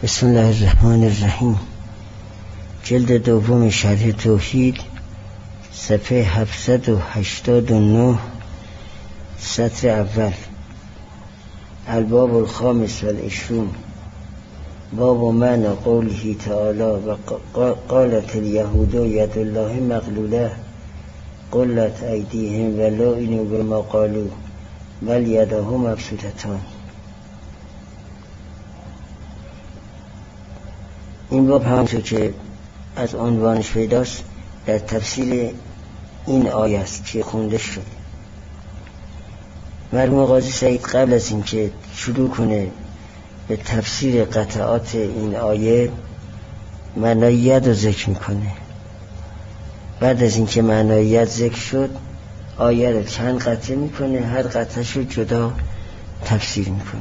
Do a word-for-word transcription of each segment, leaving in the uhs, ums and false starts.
بسم الله الرحمن الرحیم. جلد دوم شرح توحید، صفحه هفتصد و هشتاد و نه، سطر اول. الباب الخامس والعشرون، باب معنی قوله تعالی و قالت اليهود ید الله مغلوله قلت ایدیهم و لعنوا بما قالوا بل یداه مبسوطتان. این باب همونطور که از عنوانش پیداست در تفسیر این آیه است که خونده شد. مرحوم قاضی سعید قبل از اینکه شروع کنه به تفسیر قطعات این آیه معنای ید رو ذکر میکنه. بعد از اینکه معنای ید ذکر شد آیه رو چند قطعه میکنه، هر قطعهش رو جدا تفسیر میکنه.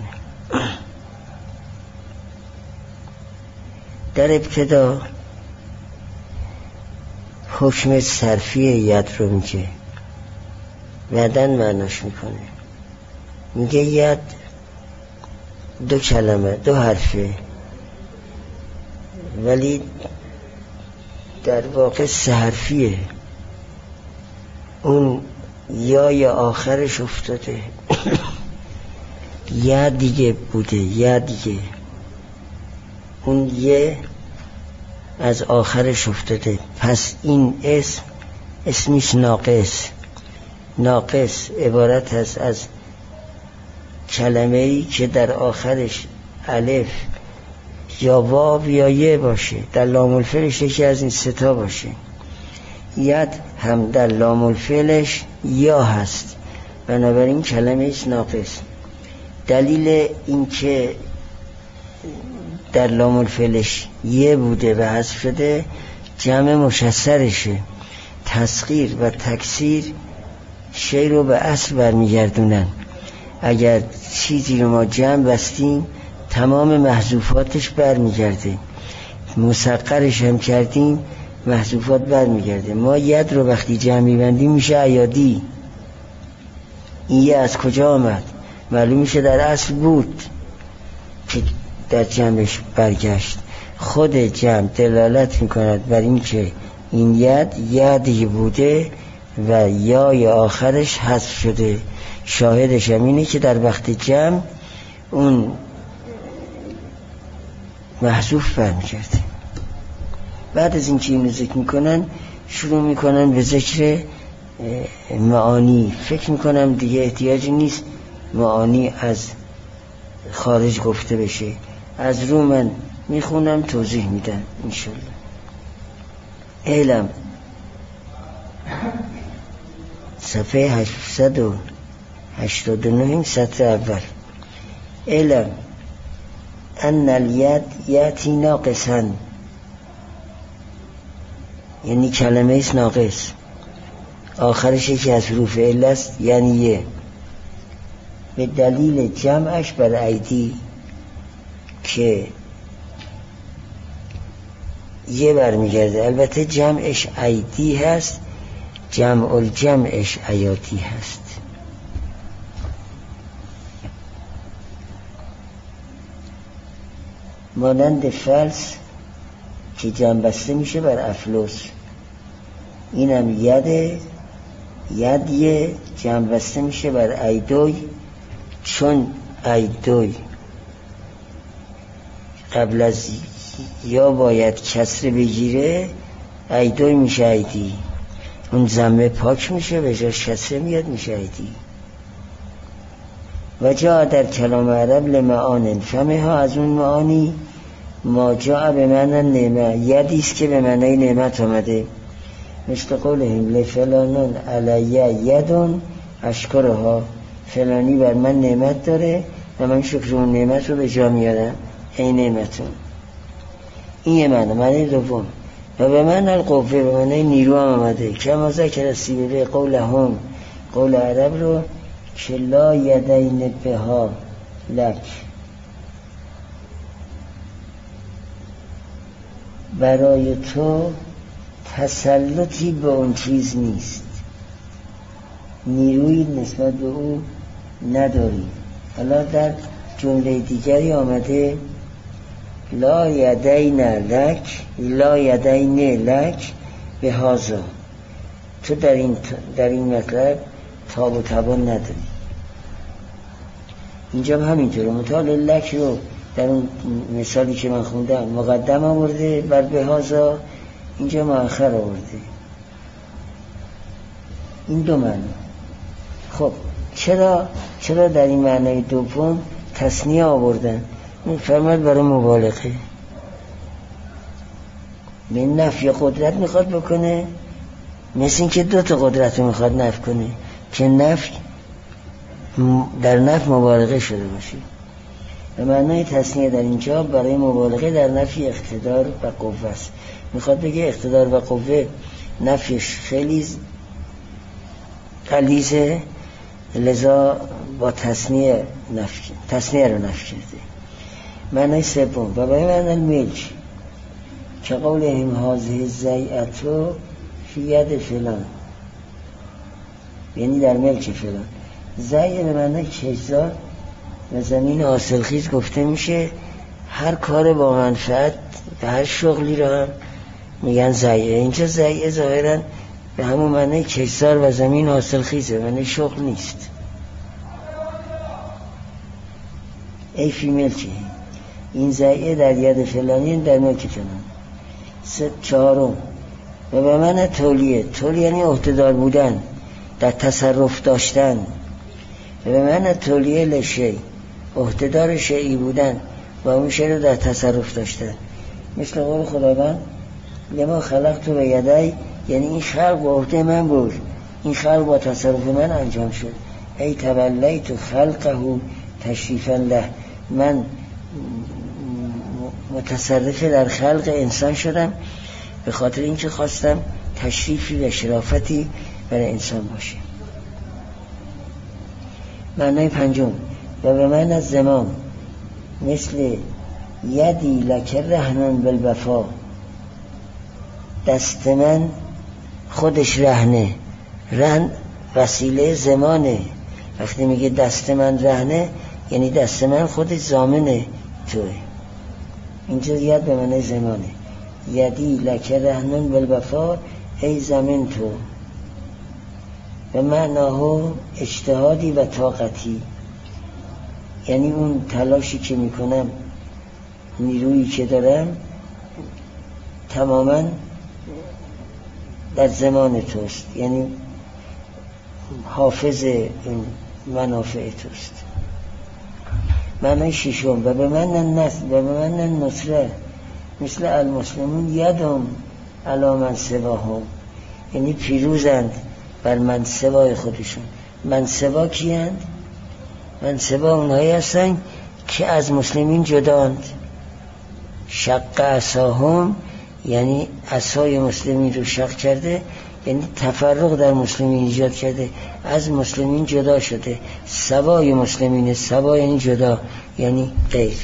در ابتدا حکم صرفی ید رو میگه، بعدن معناش میکنه. میگه ید دو کلمه، دو حرفه، ولی در واقع سه حرفیه. اون یا یا آخرش افتاده یا دیگه بوده، یا دیگه اون یه از آخرش افتاده. پس این اسم اسمش ناقص. ناقص عبارت است از کلمه‌ای که در آخرش الف یا واو یا یه باشه، در لام الفعلش یکی از این ستا باشه. ید هم در لام الفعلش یا هست، بنابراین کلمه‌اش ناقص. دلیل این که در لام الفعلش یه بوده و حذف شده جمع مشسرشه. تسغیر و تکسیر شی رو به اصل برمیگردونن. اگر چیزی رو ما جمع بستیم تمام محذوفاتش برمیگرده، مسقرش هم کردیم محذوفات برمیگرده. ما ید رو وقتی جمع میبندیم میشه ایادی. این یه از کجا آمد؟ معلوم میشه در اصل بود که در جمعش برگشت. خود جمع دلالت میکند بر این که این ید یدی بوده و یای آخرش حذف شده. شاهدش هم اینه که در وقت جمع اون محذوف برمیگرده. بعد از این که اینو ذکر میکنن شروع میکنن به ذکر معانی. فکر میکنم دیگه احتیاجی نیست معانی از خارج گفته بشه، از رو من میخونم توضیح میدم انشالله. علم صفحه هشتصد و هشتاد و نه، سطر اول. علم ان الید یاتی ناقصا، یعنی کلمه ایست ناقص، آخرش یکی از حروف عله است، یعنی یه، به دلیل جمعش بر ایدی که یه برمیگرده. البته جمعش ایدی هست، جمع الجمعش ایادی هست. مانند فلس که جمع بسته میشه بر افلوس، اینم یده، یدیه جمع بسته میشه بر ایدوی، چون ایدوی قبل از یا باید کسر بگیره ایدوی میشه ایدی. اون ضمه پاک میشه، به جاش کسره میاد میشه ایدی. و جا در کلام عرب لمعان، فهمه ها از اون معانی ما جا به معنی نعمه، یدیست که به معنی نعمت آمده. مثل قولهم لفلانون علیه یدون اشکرها، فلانی بر من نعمت داره و من شکر اون نعمت رو به جا میارم، ای نعمتون. این یه معنی. معنی دوم و به معنی القوه، به معنی نیرو هم آمده. که ما ذکر سیبه قول هم، قول عرب رو که لا یدین بها لک، برای تو تسلطی به اون چیز نیست، نیروی نسبت به او نداری. حالا در جمله دیگری آمده لا یدین لک لا یدین لک به هازا، تو در این در این مطلب تاب و توان نداری. اینجا هم همینطوره، مطال لک رو در اون مثالی که من خوندم مقدم آورده بر به هازا، اینجا مؤخر آورده. این دو معنی. خب چرا چرا در این معنی دوم تثنیه آوردن؟ فرمود برای مبالغه. به نفی قدرت میخواد بکنه، مثل این که دو تا قدرت رو میخواد نفی کنه که نفی در نفی مبالغه شده باشه. به معنی تثنیه در اینجا برای مبالغه در نفی اقتدار و قوه است. میخواد بگه اقتدار و قوه نفیش خیلی غلیظه، لذا با تثنیه نفی تثنیه رو نفی کرده. معنی سوم و به معنی الملک که قولهم هذه زیعتو فی ید فلان، یعنی در ملک فلان. زیع به معنی کشزار و زمین حاصلخیز گفته میشه. هر کار با منفعت و هر شغلی رو هم میگن زیع. اینجا زیع ظاهرا به همون معنی کشزار و زمین حاصلخیزه، معنی شغل نیست. ای فی ملکی، این زیعه در ید فلانی در ملک فلان. سه چهارم و به معنی تولیه، تولیه یعنی عهده‌دار بودن، در تصرف داشتن. و به معنی تولیه لشی، عهده‌دار شیئی بودن و اون شی رو در تصرف داشتن. مثل قول خداوند لما خلقت به یدی، یعنی این خلق با عهده من بود، این خلق با تصرف من انجام شد. ای تولیت خلقه تشریفا له، من متصرف در خلق انسان شدم به خاطر اینکه خواستم تشریفی و شرافتی برای انسان باشه. معنی پنجم و به معنی از زمان مثل یدی لک رهنن بالوفا، دست من خودش رهنه. رهن وسیله زمانه. وقتی میگه دست من رهنه یعنی دست من خودش ضامنه توه. اینجا ید به معنی زمانه. یدی لک رهنن بالوفا ای زمین تو. و معناه اجتهادی و طاقتی، یعنی اون تلاشی که میکنم، نیرویی که دارم تماما در زمان توست، یعنی حافظ این منافع توست. معنی ششم و به من النصر و به من النصره مثل المسلمون یدم علی من سواهم، یعنی پیروزند بر من سوای خودشون. من سوا کیند؟ من سوا اونهایی هستن که از مسلمین جداند. شق عصاهم یعنی عصای مسلمین رو شق کرده، یعنی تفرق در مسلمین ایجاد کرده، از مسلمین جدا شده. سوای مسلمین، سوا یعنی جدا، یعنی غیر.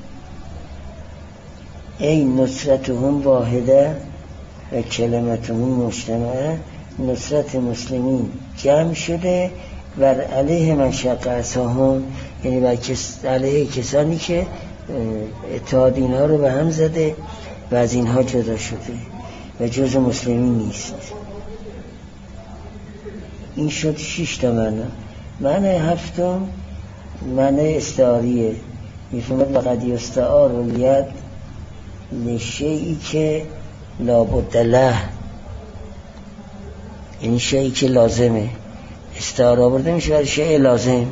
ای نصرتهم واحده و کلمتهم مجتمعه، نصرت مسلمین جمع شده بر علیه من شق عصاهم، یعنی بر کس علیه کسانی که اتحاد اینها رو به هم زده و از اینها جدا شده و جز مسلمین نیست. این شد شش تا معنی. معنی هفتم معنی استعاریه. میفهمد وقد یستعار الید لشیئی که لابد له، یعنی شیئی که لازمه. استعاره آورده میشه برای شیء لازم.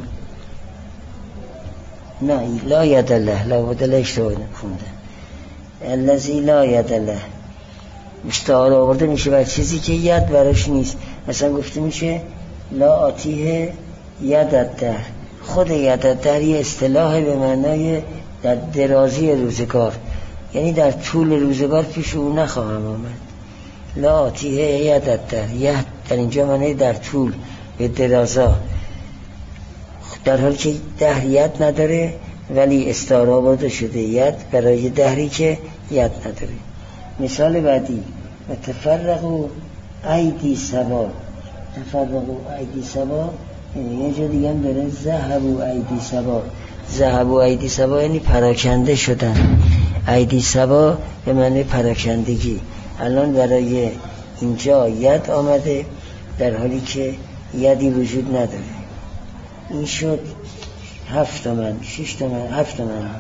نه لا ید له، لابد له اشتباه خونده. الذی لا ید له استعاره آورده میشه برای چیزی که ید براش نیست. مثلا گفته میشه لا آتیه ید الدهر، خود ید الدهر یه اصطلاح به معنای در درازی روزگار، یعنی در طول روزگار پیش او نخواهم آمد. لا آتیه ید الدهر، ید در اینجا معنی در طول به درازا، در حالی که دهر ید نداره ولی استعاره آورده شده ید برای دهری که ید نداره. مثال بعدی و تفرقوا ایدی سبا، تفرقوا ایدی سبا یه جا دیگه هم داره ذهبوا ایدی سبا، ذهبوا ایدی سبا یعنی پراکنده شدن ایدی سبا به معنی پراکندگی. الان برای اینجا ید آمده در حالی که یدی وجود نداره. این شد هفت تومن، شش تومن، هفت تومن.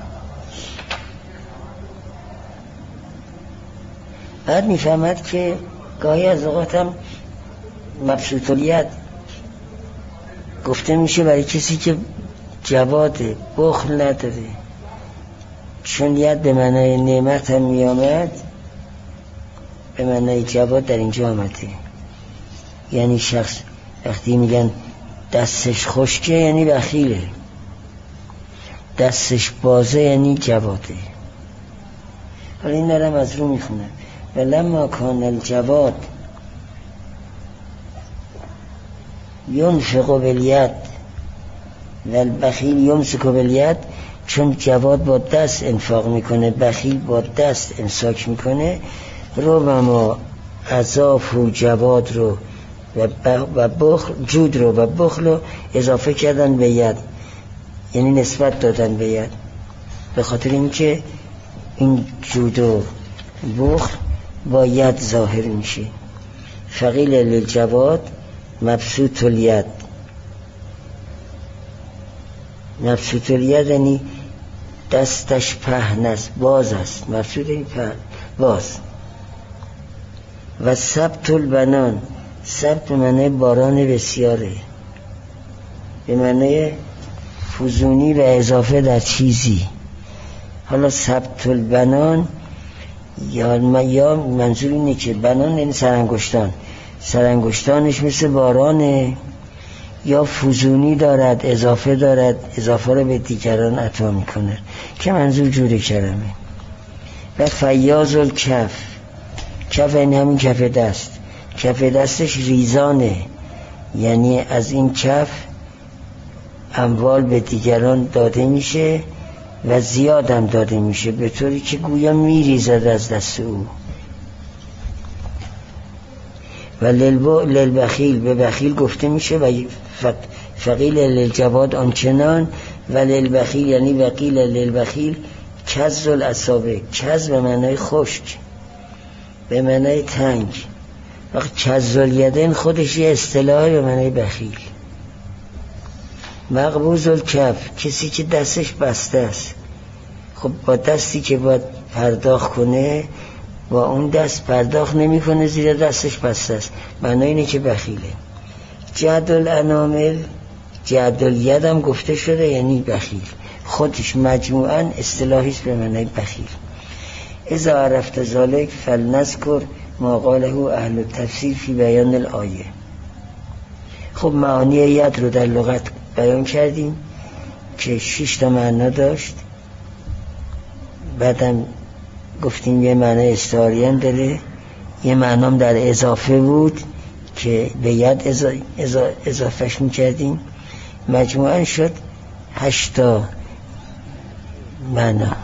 بعد میفهمد که گاهی از اوقات هم مبسوط الید گفته میشه برای کسی که جواده، بخل نداره. چون ید به معنای نعمت هم میامد، به معنای جواد در اینجا آمده. یعنی شخص وقتی میگن دستش خشکه یعنی بخیله، دستش بازه یعنی جواده. حالا این دارم از رو میخونم. ولما کان الجواد ینفق بالید والبخیل یمسک بالید، چون جواد با دست انفاق میکنه، بخیل با دست امساک میکنه. رو ما عذاف و جواد رو و بخل، جود رو و بخل رو اضافه کردن به ید، یعنی نسبت دادن به ید، به خاطر اینکه این جود و بخل با ید ظاهر میشه. فقیل للجواد مبسوط الید. مبسوط الید یعنی دستش پهن است، باز است. مبسوط یعنی پهن، باز. و سبت البنان، سبت به معنی باران بسیاره، به معنی فزونی و اضافه در چیزی. حالا سبت البنان یا یا منظور اینه که بنان یعنی سرانگشتان، سرانگشتانش مثل بارانه، یا فزونی دارد، اضافه دارد، اضافه رو به دیگران عطا میکنه، که منظور جور کرمه. و فیاض الکف، کف یعنی همین کف دست، کف دستش ریزانه، یعنی از این کف اموال به دیگران داده میشه و زیادم داده میشه، به طوری که گویا میریزد از دست او. و للبخیل، به بخیل گفته میشه و فقیل للجواد آنچنان. و للبخیل یعنی وقیل للبخیل کز الاصابع، کز به معنای خشک، به معنای تنگ. وقت کز الیدین خودش یه اصطلاحی به معنای بخیل. مقبوض الکف، کسی که دستش بسته است. خب با دستی که باید پرداخت کنه با اون دست پرداخت نمی کنه، زیرا دستش بسته است، معنای اینه که بخیله. جعد الانامل، جعد الید هم گفته شده یعنی بخیل، خودش مجموعاً اصطلاحی است به معنای بخیل. اذا عرفت ذلک فلنذکر ما قاله اهل التفسیر فی بیان الآیه. خب معانی ید رو در لغت بیان کردیم که شش تا معنا داشت. بعدم گفتیم یه معنی استعاری هم داره، یه معنام در اضافه بود که به ید اضا... اضا... اضافهش میکردیم. مجموعاً شد هشتا معنا.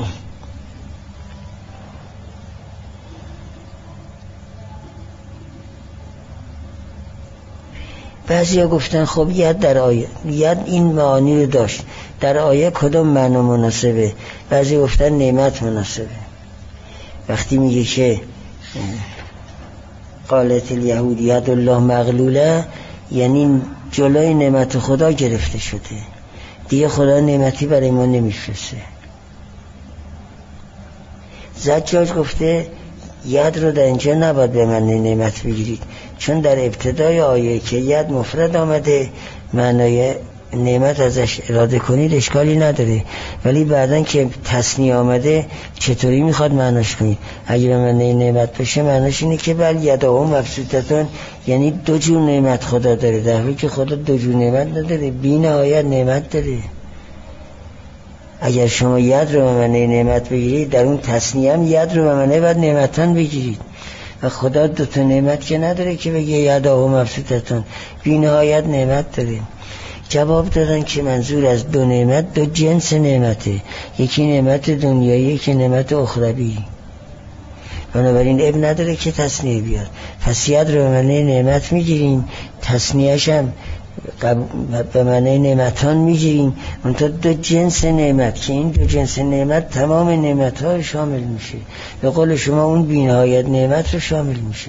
بعضی ها گفتن خب ید در آیه، ید این معانی رو داشت، در آیه کدام معنا مناسبه؟ بعضی گفتن نعمت مناسبه. وقتی میگه که قالت الیهود ید الله مغلوله، یعنی جلوی نعمت خدا گرفته شده، دیگه خدا نعمتی برای ما نمیفرسته. زجاج گفته ید رو در اینجا نباید به معنی نعمت بگیرید، چون در ابتدای آیه که ید مفرد آمده معنای نعمت ازش اراده کنید اشکالی نداره، ولی بعدن که تثنیه آمده چطوری میخواد معناش کنید؟ اگه به معنی نعمت بشه معناش اینه که بل یداه مبسوطتون، یعنی دو جور نعمت خدا داره، در حالی که خدا دو جور نعمت نداره، بی نهایت نعمت داره. اگر شما ید رو به معنی نعمت بگیرید، در اون تثنیه هم ید رو به معنی بعد نعمتان بگیرید، و خدا دو تا نعمت که نداره که بگه یداه مبسوطتون، بی نهایت نعمت داره. جواب دادن که منظور از دو نعمت دو جنس نعمته، یکی نعمت دنیایی یکی نعمت اخروی، بنابراین اب نداره که تثنیه بیاد. پس ید رو به معنی نعمت میگیریم، تثنیهش هم به معنی نعمتان میگیریم، منتها دو جنس نعمت که این دو جنس نعمت تمام نعمت ها شامل میشه، به قول شما اون بی‌نهایت نعمت رو شامل میشه.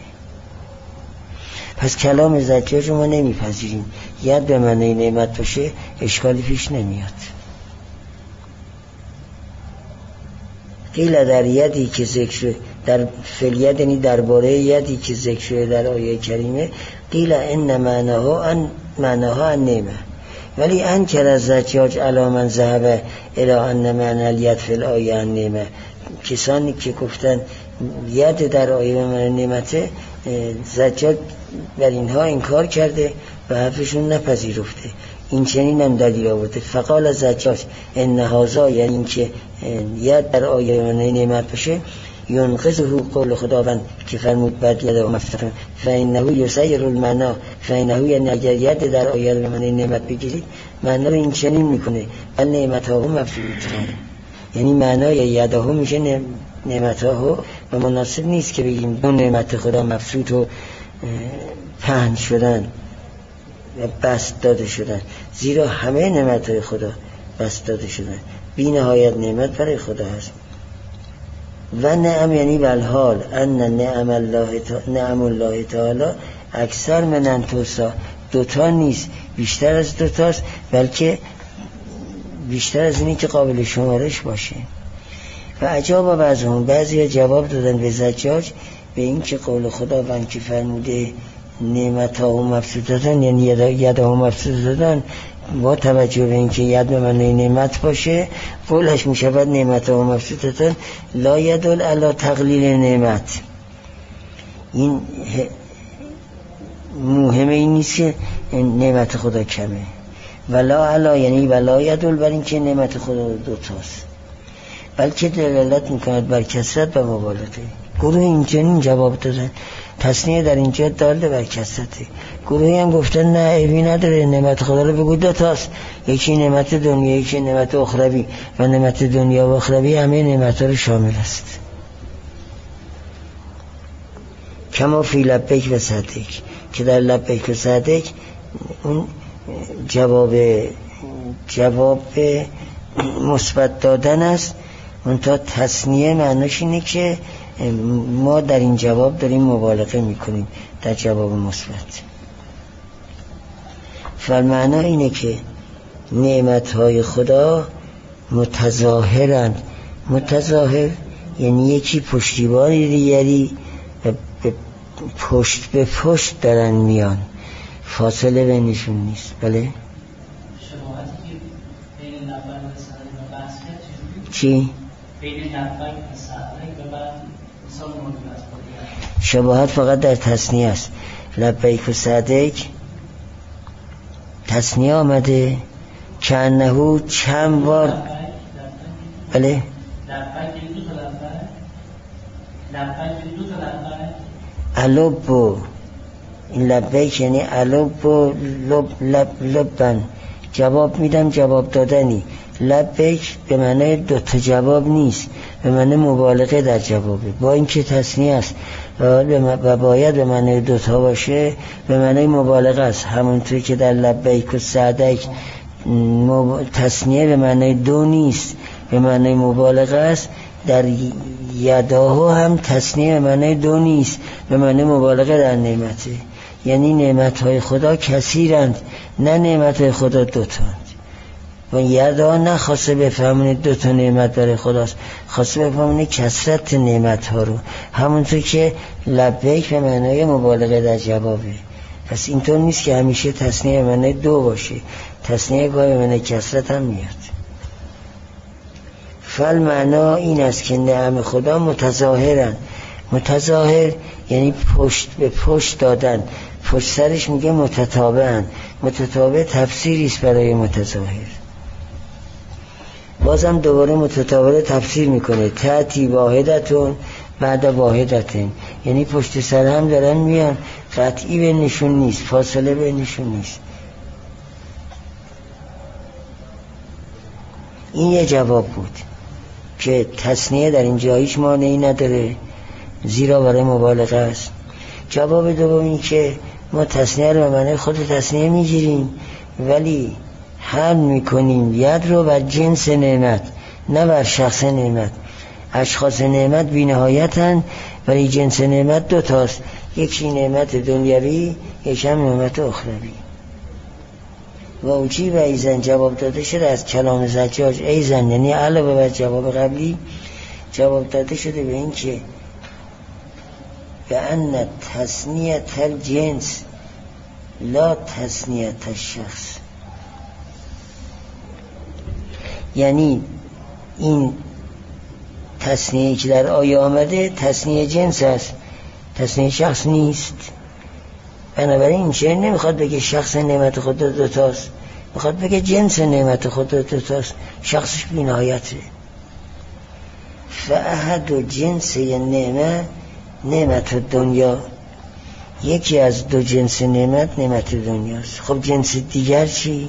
پس کلام زجاج رو ما نمیپذیریم. ید به معنی نعمت باشه اشکالی پیش نمیاد. قیل در یدی که ذکر در فلیت، یعنی درباره یدی که ذکر شده در آیه کریمه، قیل ان معناها ان معناها ان نعمه، ولی انکر از زجاج علی من ذهب الی ان معنی الید فی الآیه ان نعمه. کسانی که گفتن ید در آیه به معنی نعمته، زجاج بر اینها انکار کرده و حرفشون نپذیرفته. این چنین هم دلیل آورده. فقال زجاج ان هذا، یعنی این که ید در آیه به معنی نعمت باشه، ینقضه قول خداوند که فرمود بعد ید و مفتون فانه یسیر المعنا، فانه یعنی اگر ید در آیه به معنی نعمت بگیرید معنا رو این چنین میکنه بل نعمتها هم مفسودتان، یعنی معنای یدها میشه نعمتها، و مناسب نیست که بگیم دو نعمت خدا مفسود و پهن شدن و بست داده شدن، زیرا همه نعمتهای خدا بست داده شدن، بی نهایت نعمت برای خدا هست. و نعم یعنی والحال ان نعم الله نعم الله تعالی اکثر من انتوسا، دوتا نیست بیشتر از دوتاست، بلکه بیشتر از اینی که قابل شمارش باشه. و عجاب بعضهم، بعضی جواب دادن به زجاج به این که قول خداوند که فرموده نعمت ها و مفسود دادن، یعنی ید ها و مفسود دادن، با توجه به این که ید به معنی نعمت باشه قولش می شود نعمت ها و مفسود دادن لا یدل علی تقلیل نعمت. این مهمه این نیست که نعمت خدا کمه، ولا علا یعنی ولا یدل بر این که نعمت خدا دوتاست، بلکه دلالت میکند بر کثرت و مبالغه. گروه اینجا جواب دادن تصنیه در اینجا داله بر کثرته، گروهی هم گفتن نه عیبی نداره، نعمت خدا رو بگو دوتاست، یکی نعمت دنیا یکی نعمت اخروی، و نعمت دنیا و اخروی همه نعمت ها رو شامل است. کما فی لبیک و صدیق، که در لبیک و صدیق اون جواب جواب مثبت دادن است، منتها تصنیه معناش اینه که ما در این جواب داریم مبالغه میکنیم در جواب مثبت. فالمعنا اینه که نعمتهای خدا متظاهرند. متظاهر یعنی یکی پشتیبانی دیگری به پشت به پشت دارن میان، فاصله بینشون نیست. بله چی؟ شباهت فقط در تصنیه است. لبیک و صدیق تصنیه آمده که انهو چند بار. بله الوبو، این لبیک یعنی الوبو لب لب لبن، جواب میدم جواب دادنی. لبیک به معنی دوتا جواب نیست، به معنی مبالغه در جوابه، با اینکه تصنیه است و باید به معنی دوتا باشه، به معنی مبالغه است. همونطور که در لبیک و صدیق تصنیه به معنی دو نیست، به معنی مبالغه است، در یداهو هم تصنیه به معنی دو نیست، به معنی مبالغه در نعمته. یعنی نعمتهای خدا کثیرند، نه نعمتهای خدا دوتاند. و یدا نخواسته بفهمونه دو تا نعمت برای خداست، خواسته بفهمونه کثرت نعمت ها رو، همونطور که لبیک به معنای مبالغه در جوابه. پس اینطور نیست که همیشه تصنیه به معنای دو باشه، تصنیه گاهی به معنای کثرت هم میاد. فل معنا این است که نعم خدا متظاهرن. متظاهر یعنی پشت به پشت دادن، پشت سرش میگه متتابعن. متتابع تفسیری است برای متظاهر. بازم دوباره متتابع تفسیر میکنه، تأتی واحدتون بعد واحدتن، یعنی پشت سر هم دارن میان، قطعی بینشون نیست، فاصله بینشون نیست. این یه جواب بود که تصنیه در اینجا هیچ مانعی نداره، زیرا برای مبالغه است. جواب دوم این که ما تصنیه رو به معنی خود تصنیه میگیریم، ولی حمل میکنیم ید رو بر جنس نعمت نه بر شخص نعمت. اشخاص نعمت بی نهایتن، ولی جنس نعمت دو تاست، یکی نعمت دنیوی، یکی هم نعمت اخروی. و اوچی و ایزن جواب داده شده از کلام زجاج. ایزن یعنی علاوه بر جواب قبلی جواب داده شده به این که به ان تصنیت الجنس لا تصنیت الشخص، یعنی این تصنیه که در آیه آمده تصنیه جنس است، تصنیه شخص نیست. بنابراین این شعر نمیخواد بگه شخص نعمت خود دو تاست، میخواد بگه جنس نعمت خود دو تاست، شخصش بی نهایته. فاحد و جنس نعمت نعمت دنیا، یکی از دو جنس نعمت نعمت دنیاست. خب جنس دیگر چی؟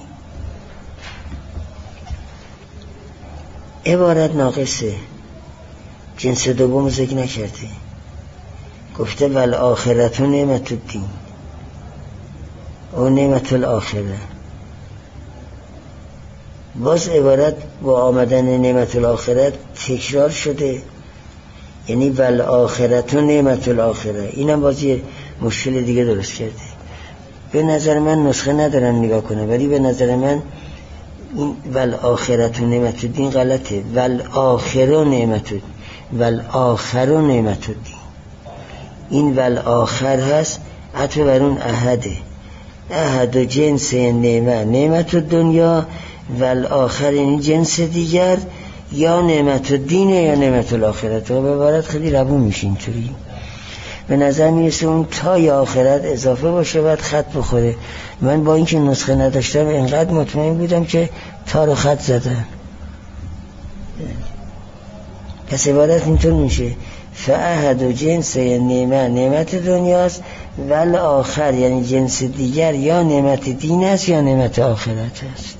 عبارت ناقصه، جنس دوم ذکر نکرده، گفته والآخرت نعمت الدین و نعمت الاخره. باز عبارت با آمدن نعمت الاخره تکرار شده، یعنی والآخرت نعمت الاخره. اینم باز یه مشکل دیگه درست کرده. به نظر من نسخه ندارم نگاه کنه، ولی به نظر من این والآخرت نعمت الدین غلطه. والآخر نعمت والآخر نعمت الدین، این والآخر هست عطف بر اون احده. احد و جنس نعمت نعمت دنیا، والآخر این جنس دیگر، یا نعمت الدین یا نعمت الاخرت. و به عبارت خیلی روون میشه اینطوری. به نظر میرسه اون تای آخرت اضافه باشه بعد خط بخوره. من با اینکه نسخه نداشتم اینقدر مطمئن بودم که تا رو خط زدن. پس عبارت اینطور میشه فاحد و جنس نعمت نعمت دنیاست، ول آخر یعنی جنس دیگر یا نعمت دین است یا نعمت آخرت است.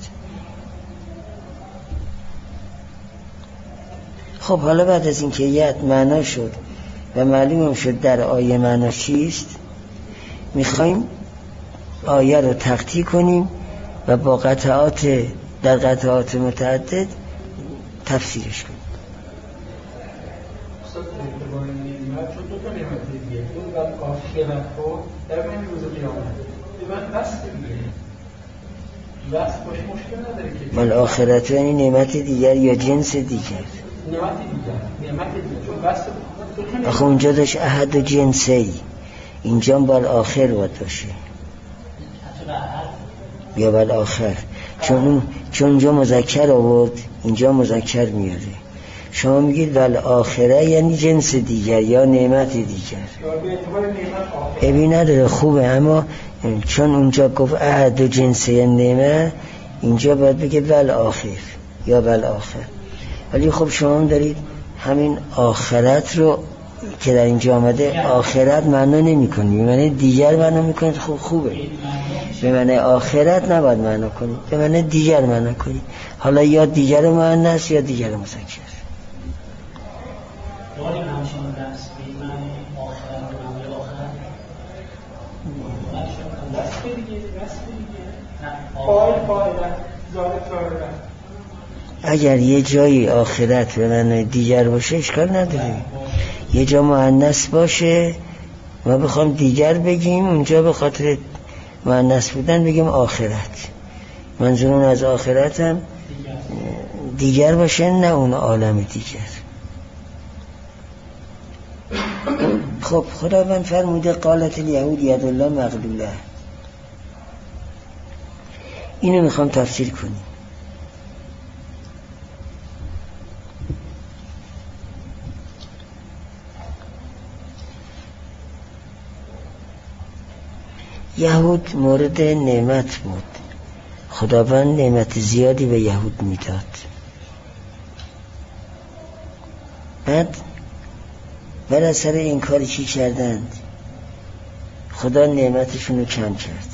خب حالا بعد از اینکه ید معنا شد و معلوم شد در آیه معنا چیست، میخوایم آیه رو تقطیع کنیم و با قطعات در قطعات متعدد تفسیرش کنیم. والآخرت یعنی نعمت دیگر یا جنس دیگر. نعمت دیگر نعمت دیگر آخه اونجا داشت احد و جنسی، اینجا بر آخر باید باشه یا بر آخر، چون چون اونجا مذکر آورد اینجا مذکر میاره. شما میگید ول آخره یعنی جنس دیگر یا نعمت دیگر. عیبی نداره، خوبه، اما چون اونجا گفت احد و جنسی نعمت، اینجا باید بگه ول آخر یا ول آخر. ولی خب شما هم دارید همین آخرت رو که در اینجا آمده آخرت معنا نمی کنید، به معنی دیگر معنا میکنید. خوب خوبه، به معنی آخرت نباید معنا کنید، به معنی دیگر معنا کنید. حالا یا دیگر مؤنث یا دیگر مذکر. اگر یه جایی آخرت به معنی دیگر باشه اشکال نداره، یه جا مؤنث باشه ما بخوام دیگر بگیم اونجا به خاطر مؤنث بودن بگیم آخرت. منظورون از آخرت هم دیگر باشه، نه اون عالم دیگر. خب خداوند فرموده قالت الیهود ید الله مغلوله، اینو میخوام تفسیر کنیم. یهود مورد نعمت بود، خداوند نعمت زیادی به یهود میداد. بعد بر اثر این کاری چی کردند؟ خدا نعمتشون رو کم کرد.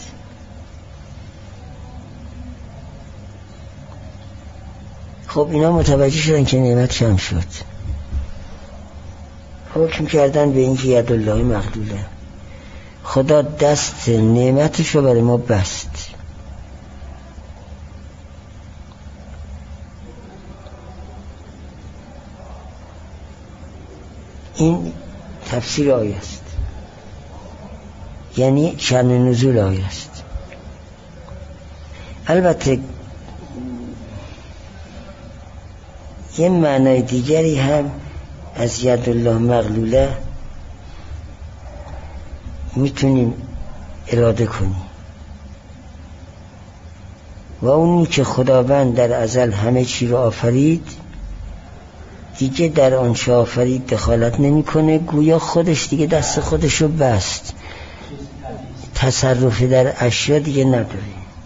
خب اینا متوجه شدن که نعمت کم شد، حکم کردن به این که ید الله مغلوله. خدا دست نعمتشو برای ما بست. این تفسیر آیه است، یعنی شأن نزول آیه است. البته یه معنای دیگری هم از ید الله مغلوله میتونیم اراده کنیم و اونی که خداوند در ازل همه چی رو آفرید دیگه در آنچه آفرید دخالت نمیکنه، گویا خودش دیگه دست خودشو بست، تصرفی در اشیا دیگه نداره.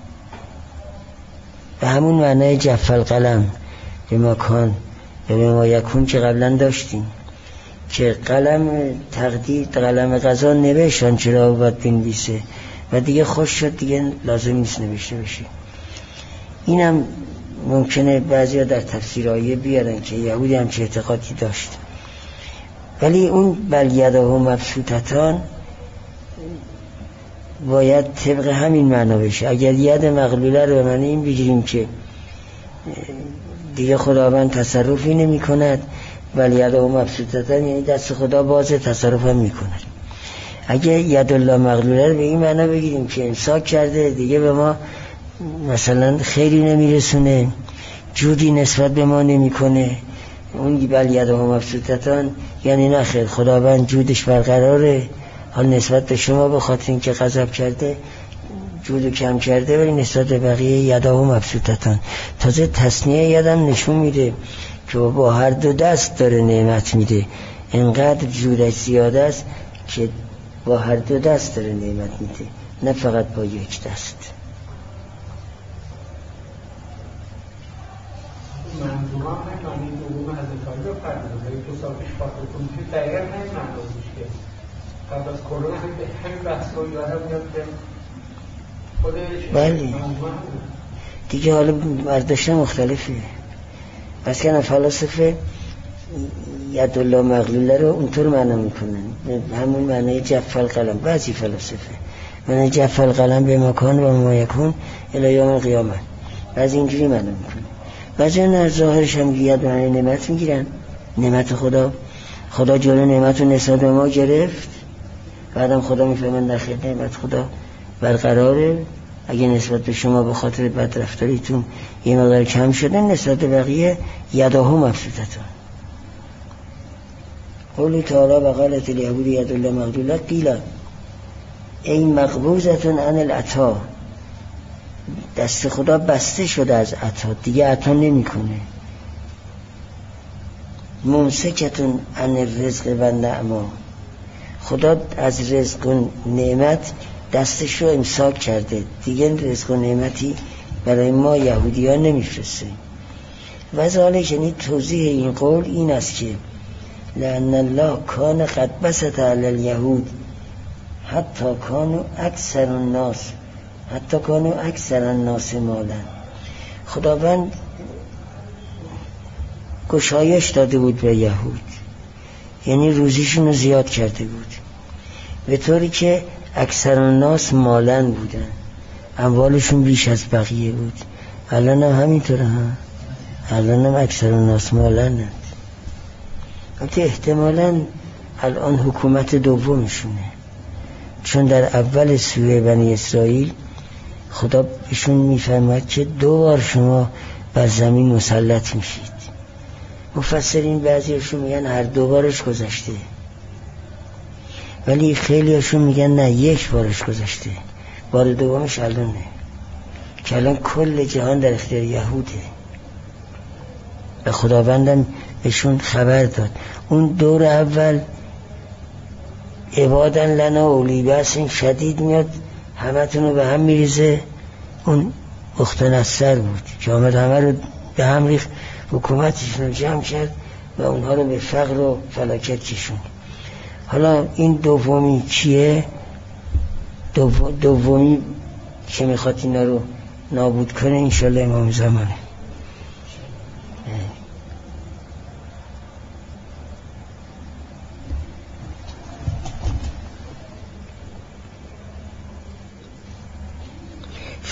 به همون معنای جف القلم به مکان به ما یکون که قبلا داشتیم که قلم تقدیر قلم قضا نوشت آنچه را باید بنویسه و دیگه خوش شد، دیگه لازم نیست نوشته بشه. اینم ممکنه بعضیا در تفسیر آیه بیارن که یهودی هم چه اعتقادی داشت، ولی اون بل یده مبسوطتان باید طبق همین معنا بشه. اگر ید مغلوله رو به معنی این بگیریم که دیگه خداوند تصرفی نمی کند، بل یده مبسوطتان یعنی دست خدا بازه، تصرف هم می کند. اگه ید الله مغلوله رو به این معنا بگیریم که امساک کرده، دیگه به ما مثلا خیری نمیرسونه، جودی نسبت به ما نمیکنه، اون بل یده مبسوطتان یعنی نه خیر، خداوند جودش برقراره، حال نسبت به شما به خاطر اینکه غضب کرده جودو کم کرده، ولی نسبت به بقیه یده مبسوطتان. تازه تصنیه یدم نشون میده که با هر دو دست داره نعمت میده، انقدر جودش زیاده است که با هر دو دست داره نعمت میده، نه فقط با یک دست. منظوران معنی دوم حضرت علی رو فرمودن، اگه تو سالش فاطمه کنید که دقیقا همین معنا میشه که قبل از کرونا هم به همین بحث رو یادم میاد که خودش بله دیگه حالا برداشته مختلفه. پس که فلاسفه ید الله مغلوله رو اونطور معنا میکنن، همون معنی جف القلم. بعضی فلاسفه معنی جف القلم به مکان و ما یکون الی یوم قیامت، بعضی اینجوری معنا میکنن. بعضی نه ظاهرش هم ید معنی نعمت میگیرن، نعمت خدا، خدا جلو نعمت رو نسبت به ما گرفت، بعدم خدا میفهمن در خیر نعمت خدا برقراره، اگه نسبت به شما به خاطر بد رفتاریتون یه مقدار کم شده، نسبت به بقیه یداها مبسوطتان. قولی تعالی و قالت الیهود ید الله مغلوله قیل ای مقبوضتون عن العطا، دست خدا بسته شده از عطا، دیگه عطا نمی کنه. ممسکتون عن الرزق و نعما، خدا از رزق و نعمت دستش رو امساک کرده، دیگه رزق و نعمتی برای ما یهودی ها نمیفرسته. و ذالک یعنی توضیح این قول این است که لأن الله کان قد بسط علی الیهود حتی کانوا اکثر الناس حتی کانوا اکثر الناس مالا، خداوند گشایش داده بود به یهود، یعنی روزیشون رو زیاد کرده بود، به طوری که اکثر الناس مالن بودن، اموالشون بیش از بقیه بود. الان هم همینطوره ها، الان هم اکثر الناس مالن هست. البته احتمالاً الان حکومت دومشونه، چون در اول سوره بنی اسرائیل خدا بهشون میفرماد که دو بار شما بر زمین مسلط میشید. مفسرین بعضیشون میگن هر دو بارش گذشته، ولی خیلی هاشون میگن نه یک بارش گذشته، بار دومش الانه که الان کل جهان در اختیار یهوده. به خداوندم بهشون خبر داد اون دور اول عبادن لنا اولی بس این شدید میاد همتون رو به هم میریزه. اون اخت نصر بود که آمد همه رو به هم ریخت، حکومتشون رو جمع کرد و اونها رو به فقر و فلاکت کشون. حالا این دومی چیه؟ دو... دومی که میخواد اینا رو نابود کنه انشالله امام زمانه.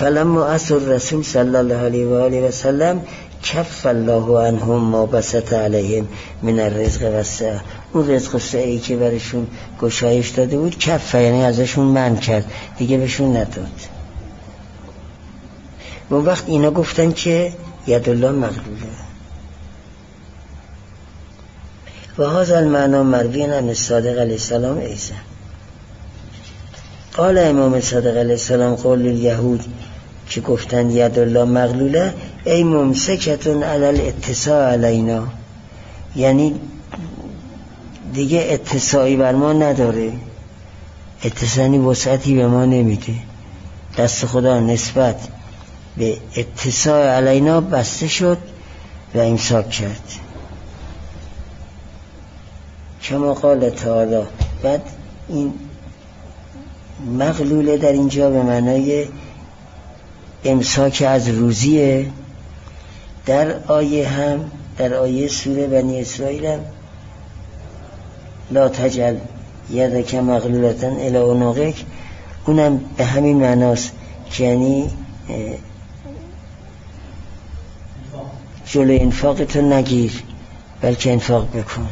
فلما اثر رسول صلی الله علیه و آله و سلم کف الله عنهم ما بسط علیهم من الرزق و السعه، اون رزق و سعه‌ای که برشون گشایش داده بود کف، یعنی ازشون منع کرد، دیگه بهشون نداد. و اون وقت اینا گفتن که یدالله مغلوله. و هذا المعنى مروی عن الصادق علیه السلام ایضا. قال امام صادق علیه السلام قول الیهود که گفتن یدالله مغلوله ای ممسکتون علی الاتساع علینا، یعنی دیگه اتساعی بر ما نداره، اتساعی وسعتی به ما نمیده، دست خدا نسبت به اتساع علینا بسته شد و امساک کرد. کما قال تعالی. بعد این مغلوله در اینجا به معنای امساک از روزیه. در آیه هم در آیه سوره بنی اسرائیل هم لا تجعل یدک مغلولة الی عنقک، اونم به همین معناست که یعنی جلوی انفاقتو نگیر بلکه انفاق بکن.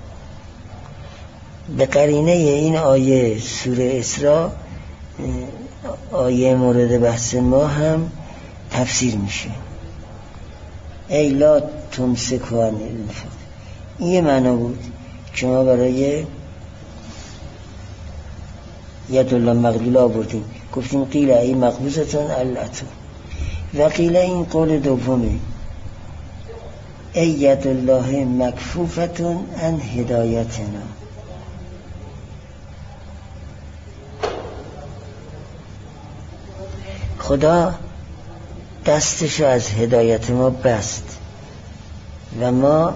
به قرینه این آیه سوره اسراء آیه مورد بحث ما هم تفسیر میشه. ای لا تمسکوا عن الانفاق، این یه معنا بود که ما برای یدالله مغلوله آوردیم، گفتیم قیل ای مقبوضتون العطا، و قیل این قول دومه ای یدالله مکفوفتون عن هدایتنا. خدا دستشو از هدایت ما بست و ما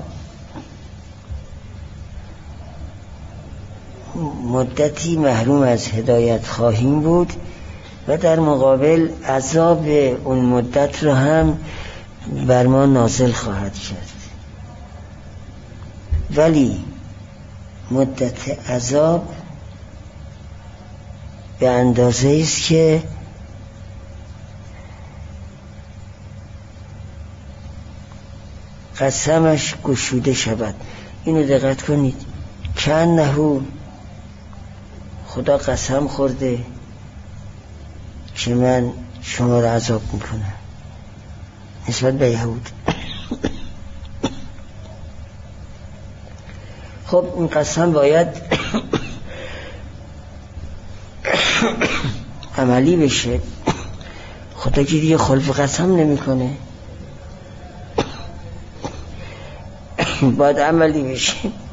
مدتی محروم از هدایت خواهیم بود و در مقابل عذاب اون مدت رو هم بر ما نازل خواهد کرد. ولی مدت عذاب به اندازه است که قسمش گشوده شود. اینو دقت کنید، کنهو خدا قسم خورده که من شما رو عذاب میکنم نسبت به یهود. خب این قسم باید عملی بشه. خدا که دیگه خلف قسم نمیکنه، باید عملی بشه.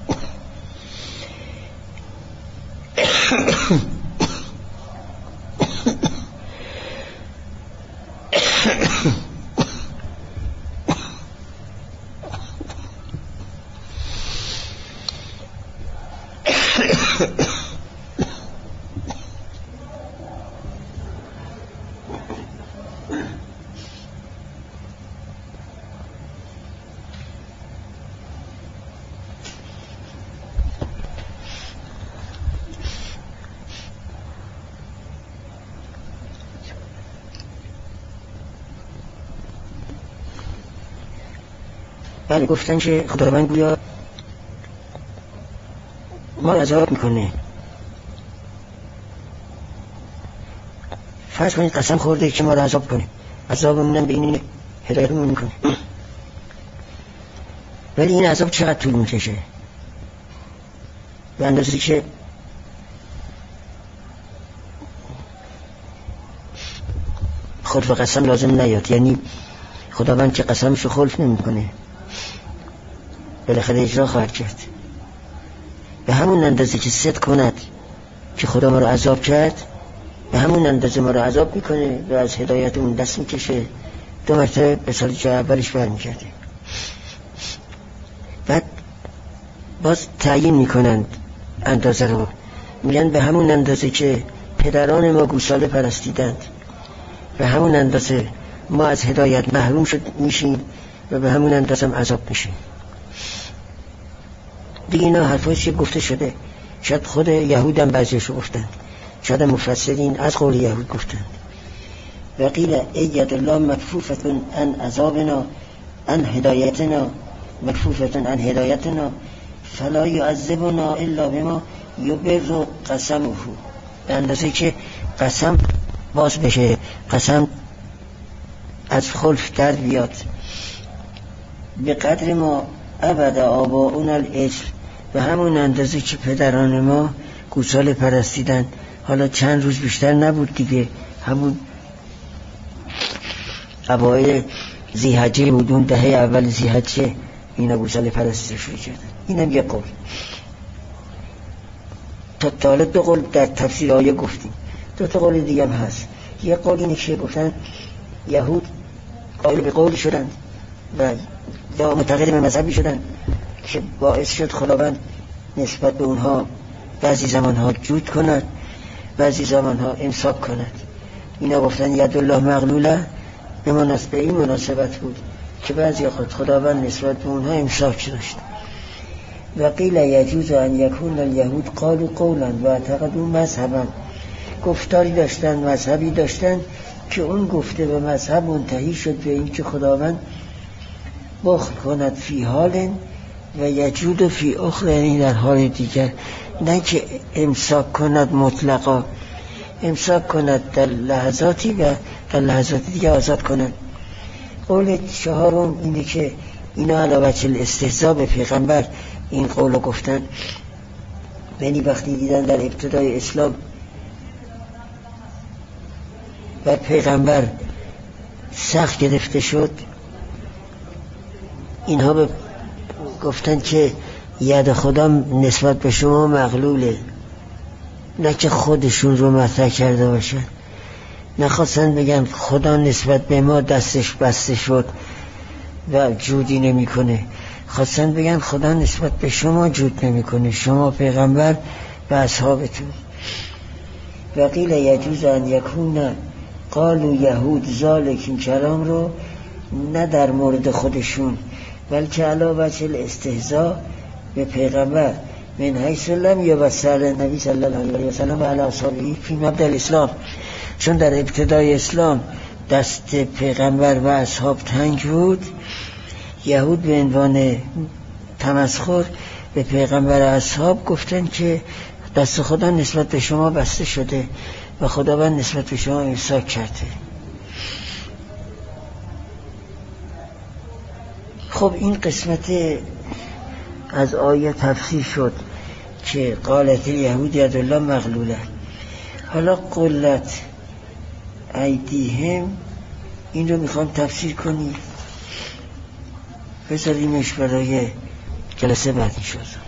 بله گفتن که خداوند گویا ما عذاب میکنه. فرض کنید قسم خورده که ما رو عذاب کنه، عذابمونم به این هدایتمون میکنه، ولی این عذاب چقدر طول میکشه؟ به اندازه که خود و قسم لازم نیاد، یعنی خداوند که قسمشو خلف نمیکنه بالاخره اجرا خواهد کرد. به همون اندازه که صدق کند که خدا ما رو عذاب کرد، به همون اندازه ما رو عذاب میکنه و از هدایت اون دست میکشه. دو مرتبه به سال جا اولش برمیگرده. بعد باز تعیین میکنند اندازه رو، میگن به همون اندازه که پدران ما گوساله پرستیدند به همون اندازه ما از هدایت محروم شد میشیم و به همون اندازه هم عذاب میشیم. دیگه اینا حرفایی که گفته شده، شاید خود یهود هم بعضیشو گفتن، شاید مفسرین از قول یهود گفتن. و قیل ید الله مکفوفتون عن عذابنا عن هدایتنا مکفوفتون عن هدایتنا فلا یعذبنا الا بما یبر قسمه، به اندازه که قسم باز بشه، قسم از خلف در بیاد. به قدر ما ابد آباؤنا العجل، به همون اندازه که پدران ما گوساله پرستیدن. حالا چند روز بیشتر نبود دیگه، همون اوایل ذی‌حجه بود، اون دهه اول ذی‌حجه اینا گوساله پرستی شروع کردن. اینم یه قول. تا طالب دو قول در تفسیر آیه گفتیم، دو تا قول دیگه هم هست. یه قول اینه که گفتن یهود قائل به قولی شدن و یا معتقد به مذهبی شدن که باعث شد خداوند نسبت به اونها بعضی زمانها جود کند، بعضی زمانها امساک کند. اینا گفتن ید الله مغلوله، به مناسبت این مناسبت بود که بعضی خود خداوند نسبت به اونها امساک داشت. و قیل یجوز ان یکون الیهود قالوا قولا و اعتقدوا مذهبا، گفتاری داشتن، مذهبی داشتن که اون گفته به مذهب منتهی شد به این که خداوند بخل کند فی حال و یجود فی اخر، یعنی در حال دیگر، نه که امساک کند مطلقا، امساک کند در لحظاتی و در لحظاتی دیگه آزاد کند. قول چهارم اینه که اینا علاوه بر استهزاء به پیغمبر این قولو گفتن، یعنی وقتی دیدن در ابتدای اسلام و پیغمبر سخت گرفته شد، اینها به گفتن که ید خدا نسبت به شما مغلوله، نه که خودشون رو مطرح کرده باشن، نخواستن بگن خدا نسبت به ما دستش بسته شد و جودی نمی کنه، خواستن بگن خدا نسبت به شما جود نمی کنه، شما پیغمبر و اصحابتون. و قیل یجوز ان یکون قالوا یهود ذالک، این کلام رو نه در مورد خودشون بلکه علاوه بر استهزاء به پیغمبر من حیث لم یبصر نبی صلی الله علیه و سلم و علی اصحابه فی مبدأ الاسلام، چون در ابتدای اسلام دست پیغمبر و اصحاب تنگ بود، یهود به عنوان تمسخر به پیغمبر و اصحاب گفتن که دست خدا نسبت به شما بسته شده و خداوند نسبت به شما امساک کرده. خب این قسمت از آیه تفسیر شد که قالت الیهود ید الله مغلوله. حالا قلت ایدیهم، این رو میخوام تفسیر کنی، بذاریمش برای جلسه بعدی شد.